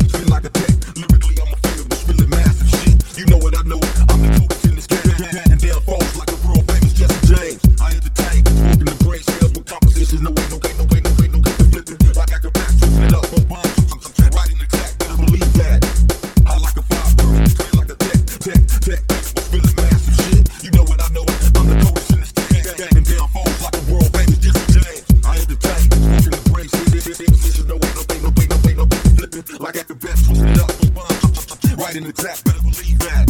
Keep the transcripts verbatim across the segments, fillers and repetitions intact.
spin like a tech. Lyrically, I'm a favorite, spilling massive shit. You know what I know? I'm the coolest in this game. And down falls like a world famous Jesse James. I entertain, smoking the brain cells with compositions. No way, no way, no way, no way, no way to flip it. Like I can back, twisting it up on bombs. Right in the track, better believe that. I like a five bird, spin like a tech, tech, tech. Spilling massive shit. You know what I know? I'm the coolest in this game. And down falls like a world famous Jesse James. I entertain, smoking the brain cells. No way, no way, no way, no way, no way to flip it. Like I can back, twisting it up on bombs. Right in the track, better believe that.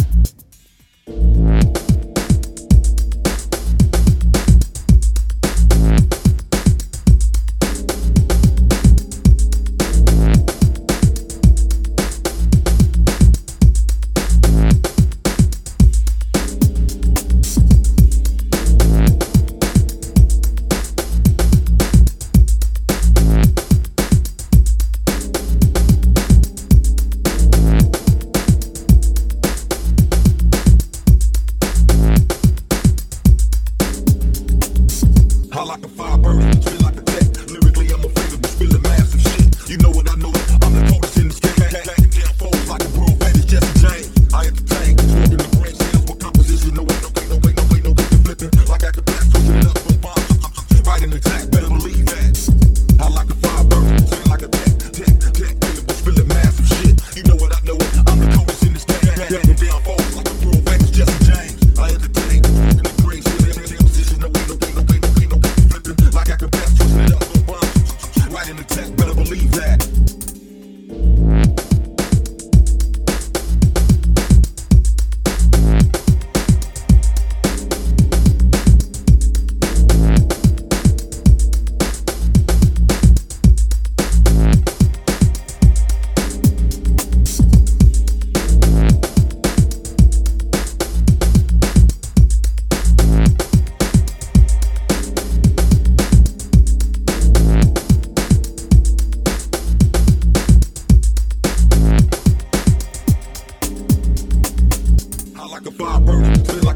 I like a fire burning, spin like a tech. Lyrically, I'm a favorite, spilling massive shit. You know what I know? I'm the coldest in this game. Backing down foes like a world famous Jesse James. I entertain, smoking the brain cells with composition. No way, no way, no way, no way, no way to flip it. Like I can blast, twisting it up on bombs. Right in the track, better believe that. I like a fire burning, spin like a tech, tech, tech. Favorite, spilling massive shit. You know what I know? I'm the coldest in this game. Backing down foes like a world famous Jesse James. I entertain, smoking the brain cells with composition. No way, no way, no way, no way, no way. Like I can pass, twisting it up on bombs. Right in the text, better believe that. I like a fire burning, spin like